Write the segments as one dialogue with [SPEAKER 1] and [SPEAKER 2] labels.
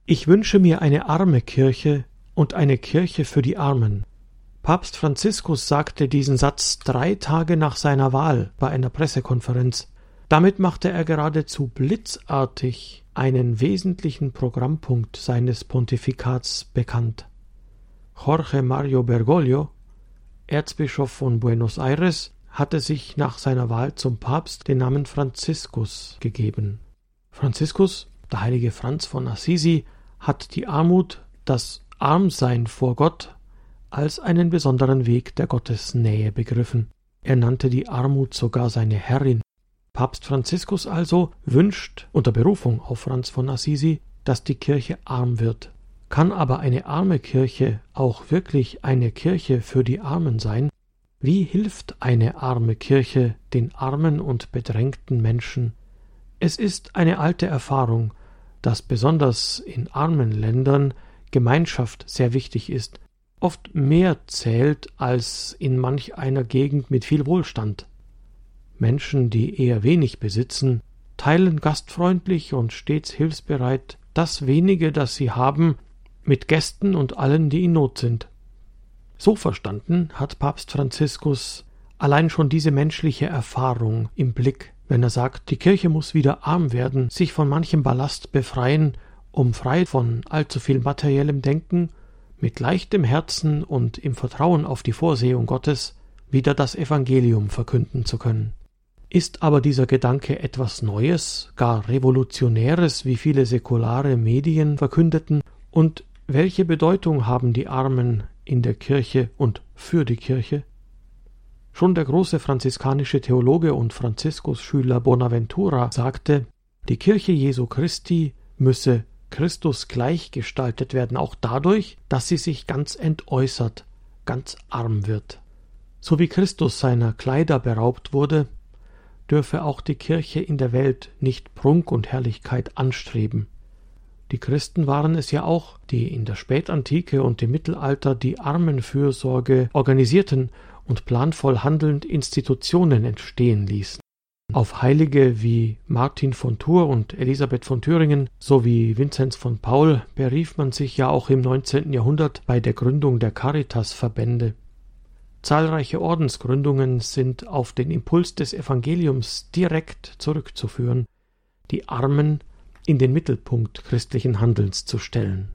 [SPEAKER 1] Ich wünsche mir eine arme Kirche und eine Kirche für die Armen. Papst Franziskus sagte diesen Satz 3 Tage nach seiner Wahl bei einer Pressekonferenz. Damit machte er geradezu blitzartig einen wesentlichen Programmpunkt seines Pontifikats bekannt. Jorge Mario Bergoglio, Erzbischof von Buenos Aires, hatte sich nach seiner Wahl zum Papst den Namen Franziskus gegeben. Franziskus, der heilige Franz von Assisi, hat die Armut, das Armsein vor Gott, als einen besonderen Weg der Gottesnähe begriffen. Er nannte die Armut sogar seine Herrin. Papst Franziskus also wünscht unter Berufung auf Franz von Assisi, dass die Kirche arm wird. Kann aber eine arme Kirche auch wirklich eine Kirche für die Armen sein? Wie hilft eine arme Kirche den armen und bedrängten Menschen? Es ist eine alte Erfahrung, dass besonders in armen Ländern Gemeinschaft sehr wichtig ist, oft mehr zählt als in manch einer Gegend mit viel Wohlstand. Menschen, die eher wenig besitzen, teilen gastfreundlich und stets hilfsbereit das wenige, das sie haben, mit Gästen und allen, die in Not sind. So verstanden hat Papst Franziskus allein schon diese menschliche Erfahrung im Blick, wenn er sagt, die Kirche muss wieder arm werden, sich von manchem Ballast befreien, um frei von allzu viel materiellem Denken, mit leichtem Herzen und im Vertrauen auf die Vorsehung Gottes wieder das Evangelium verkünden zu können. Ist aber dieser Gedanke etwas Neues, gar Revolutionäres, wie viele säkulare Medien verkündeten, und welche Bedeutung haben die Armen in der Kirche und für die Kirche? Schon der große franziskanische Theologe und Franziskus-Schüler Bonaventura sagte, die Kirche Jesu Christi müsse Christus gleichgestaltet werden, auch dadurch, dass sie sich ganz entäußert, ganz arm wird. So wie Christus seiner Kleider beraubt wurde, dürfe auch die Kirche in der Welt nicht Prunk und Herrlichkeit anstreben. Die Christen waren es ja auch, die in der Spätantike und im Mittelalter die Armenfürsorge organisierten und planvoll handelnd Institutionen entstehen ließen. Auf Heilige wie Martin von Tours und Elisabeth von Thüringen sowie Vinzenz von Paul berief man sich ja auch im 19. Jahrhundert bei der Gründung der Caritas-Verbände. Zahlreiche Ordensgründungen sind auf den Impuls des Evangeliums direkt zurückzuführen, die Armen in den Mittelpunkt christlichen Handelns zu stellen.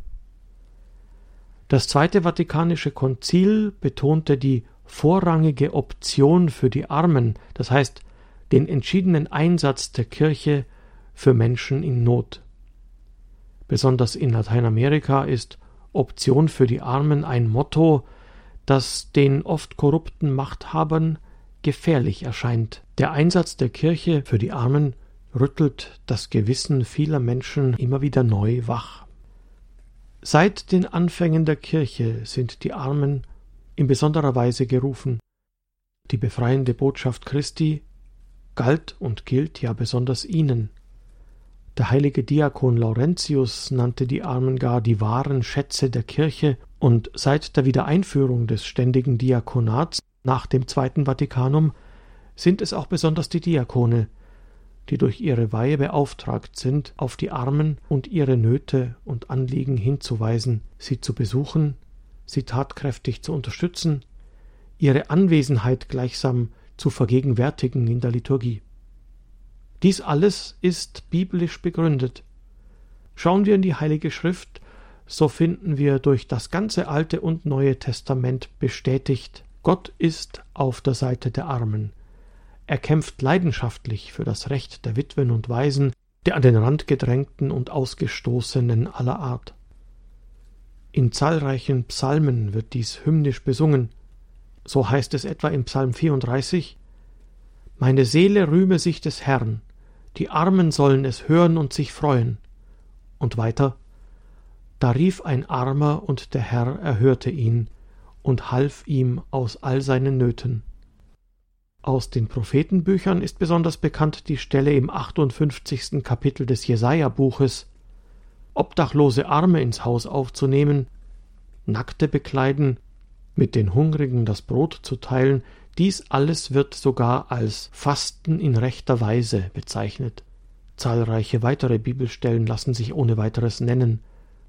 [SPEAKER 1] Das Zweite Vatikanische Konzil betonte die vorrangige Option für die Armen, das heißt den entschiedenen Einsatz der Kirche für Menschen in Not. Besonders in Lateinamerika ist Option für die Armen ein Motto, das den oft korrupten Machthabern gefährlich erscheint. Der Einsatz der Kirche für die Armen rüttelt das Gewissen vieler Menschen immer wieder neu wach. Seit den Anfängen der Kirche sind die Armen in besonderer Weise gerufen. Die befreiende Botschaft Christi galt und gilt ja besonders ihnen. Der heilige Diakon Laurentius nannte die Armen gar die wahren Schätze der Kirche, und seit der Wiedereinführung des ständigen Diakonats nach dem Zweiten Vatikanum sind es auch besonders die Diakone, die durch ihre Weihe beauftragt sind, auf die Armen und ihre Nöte und Anliegen hinzuweisen, sie zu besuchen, sie tatkräftig zu unterstützen, ihre Anwesenheit gleichsam zu vergegenwärtigen in der Liturgie. Dies alles ist biblisch begründet. Schauen wir in die Heilige Schrift, so finden wir durch das ganze Alte und Neue Testament bestätigt, Gott ist auf der Seite der Armen. Er kämpft leidenschaftlich für das Recht der Witwen und Waisen, der an den Rand gedrängten und Ausgestoßenen aller Art. In zahlreichen Psalmen wird dies hymnisch besungen. So heißt es etwa im Psalm 34: Meine Seele rühme sich des Herrn, die Armen sollen es hören und sich freuen. Und weiter: Da rief ein Armer, und der Herr erhörte ihn und half ihm aus all seinen Nöten. Aus den Prophetenbüchern ist besonders bekannt die Stelle im 58. Kapitel des Jesaja-Buches: Obdachlose Arme ins Haus aufzunehmen, Nackte bekleiden, mit den Hungrigen das Brot zu teilen, dies alles wird sogar als Fasten in rechter Weise bezeichnet. Zahlreiche weitere Bibelstellen lassen sich ohne weiteres nennen.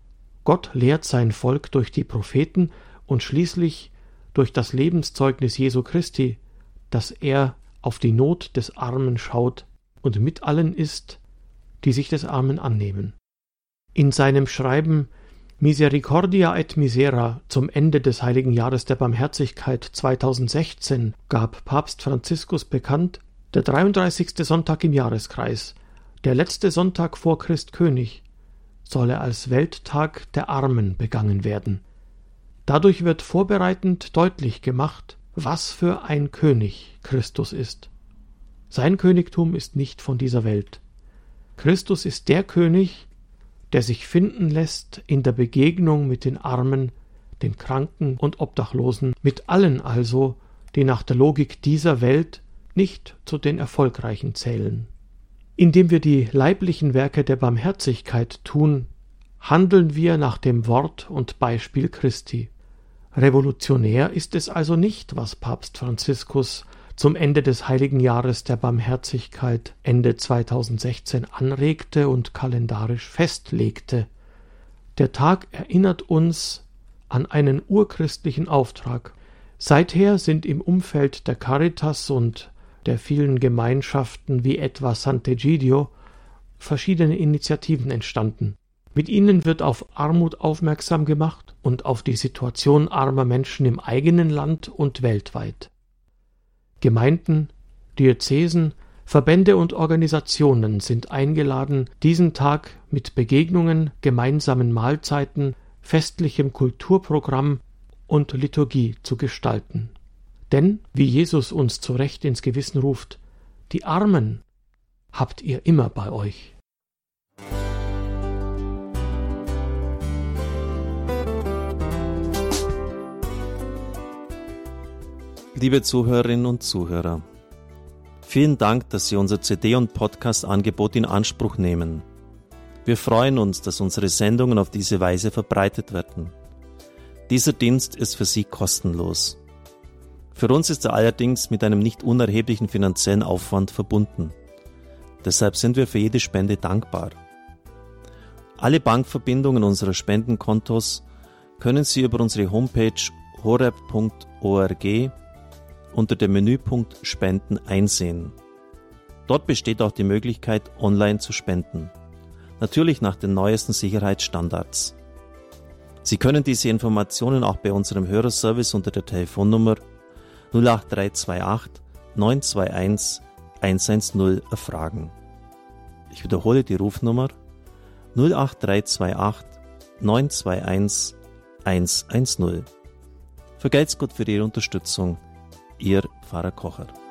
[SPEAKER 1] Gott lehrt sein Volk durch die Propheten und schließlich durch das Lebenszeugnis Jesu Christi, dass er auf die Not des Armen schaut und mit allen ist, die sich des Armen annehmen. In seinem Schreiben Misericordia et Misera zum Ende des Heiligen Jahres der Barmherzigkeit 2016 gab Papst Franziskus bekannt, der 33. Sonntag im Jahreskreis, der letzte Sonntag vor Christkönig, solle als Welttag der Armen begangen werden. Dadurch wird vorbereitend deutlich gemacht, was für ein König Christus ist. Sein Königtum ist nicht von dieser Welt. Christus ist der König, der sich finden lässt in der Begegnung mit den Armen, den Kranken und Obdachlosen, mit allen also, die nach der Logik dieser Welt nicht zu den Erfolgreichen zählen. Indem wir die leiblichen Werke der Barmherzigkeit tun, handeln wir nach dem Wort und Beispiel Christi. Revolutionär ist es also nicht, was Papst Franziskus zum Ende des Heiligen Jahres der Barmherzigkeit Ende 2016 anregte und kalendarisch festlegte. Der Tag erinnert uns an einen urchristlichen Auftrag. Seither sind im Umfeld der Caritas und der vielen Gemeinschaften wie etwa Sant'Egidio verschiedene Initiativen entstanden. Mit ihnen wird auf Armut aufmerksam gemacht und auf die Situation armer Menschen im eigenen Land und weltweit. Gemeinden, Diözesen, Verbände und Organisationen sind eingeladen, diesen Tag mit Begegnungen, gemeinsamen Mahlzeiten, festlichem Kulturprogramm und Liturgie zu gestalten. Denn, wie Jesus uns zu Recht ins Gewissen ruft, die Armen habt ihr immer bei euch.
[SPEAKER 2] Liebe Zuhörerinnen und Zuhörer, vielen Dank, dass Sie unser CD- und Podcast-Angebot in Anspruch nehmen. Wir freuen uns, dass unsere Sendungen auf diese Weise verbreitet werden. Dieser Dienst ist für Sie kostenlos. Für uns ist er allerdings mit einem nicht unerheblichen finanziellen Aufwand verbunden. Deshalb sind wir für jede Spende dankbar. Alle Bankverbindungen unserer Spendenkontos können Sie über unsere Homepage horeb.org unter dem Menüpunkt Spenden einsehen. Dort besteht auch die Möglichkeit, online zu spenden. Natürlich nach den neuesten Sicherheitsstandards. Sie können diese Informationen auch bei unserem Hörerservice unter der Telefonnummer 08328 921 110 erfragen. Ich wiederhole die Rufnummer 08328 921 110. Vergelt's Gott für Ihre Unterstützung. Ihr Pfarrer Kocher.